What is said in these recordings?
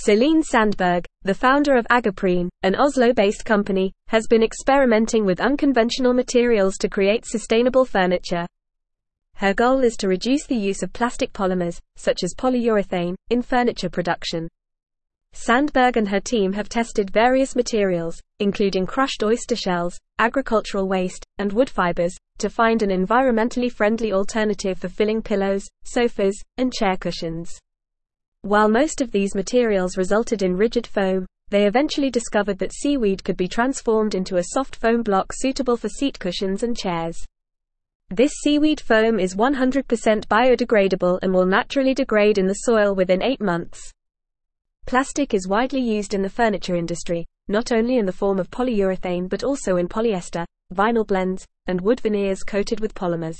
Celine Sandberg, the founder of Agaprene, an Oslo-based company, has been experimenting with unconventional materials to create sustainable furniture. Her goal is to reduce the use of plastic polymers, such as polyurethane, in furniture production. Sandberg and her team have tested various materials, including crushed oyster shells, agricultural waste, and wood fibers, to find an environmentally friendly alternative for filling pillows, sofas, and chair cushions. While most of these materials resulted in rigid foam, they eventually discovered that seaweed could be transformed into a soft foam block suitable for seat cushions and chairs. This seaweed foam is 100% biodegradable and will naturally degrade in the soil within 8 months. Plastic is widely used in the furniture industry, not only in the form of polyurethane but also in polyester, vinyl blends, and wood veneers coated with polymers.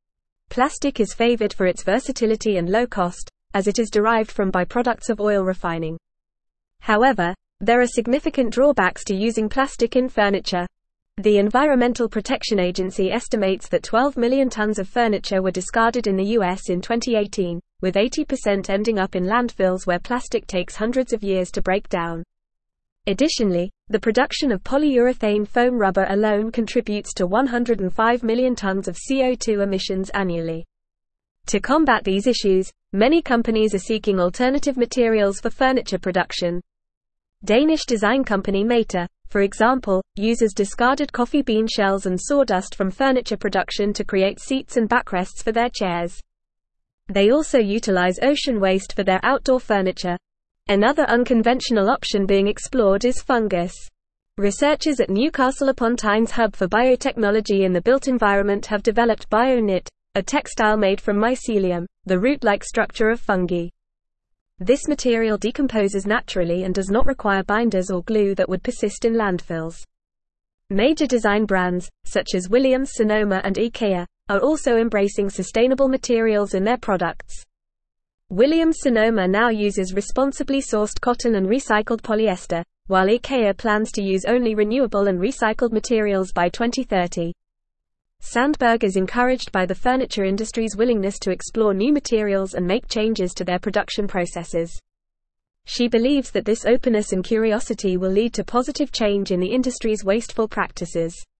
Plastic is favored for its versatility and low cost, as it is derived from byproducts of oil refining. However, there are significant drawbacks to using plastic in furniture. The Environmental Protection Agency estimates that 12 million tons of furniture were discarded in the U.S. in 2018, with 80% ending up in landfills where plastic takes hundreds of years to break down. Additionally, the production of polyurethane foam rubber alone contributes to 105 million tons of CO2 emissions annually. To combat these issues, many companies are seeking alternative materials for furniture production. Danish design company Mater, for example, uses discarded coffee bean shells and sawdust from furniture production to create seats and backrests for their chairs. They also utilize ocean waste for their outdoor furniture. Another unconventional option being explored is fungus. Researchers at Newcastle upon Tyne's Hub for Biotechnology in the Built Environment have developed BioKnit, a textile made from mycelium, the root-like structure of fungi. This material decomposes naturally and does not require binders or glue that would persist in landfills. Major design brands, such as Williams-Sonoma and IKEA, are also embracing sustainable materials in their products. Williams-Sonoma now uses responsibly sourced cotton and recycled polyester, while IKEA plans to use only renewable and recycled materials by 2030. Sandberg is encouraged by the furniture industry's willingness to explore new materials and make changes to their production processes. She believes that this openness and curiosity will lead to positive change in the industry's wasteful practices.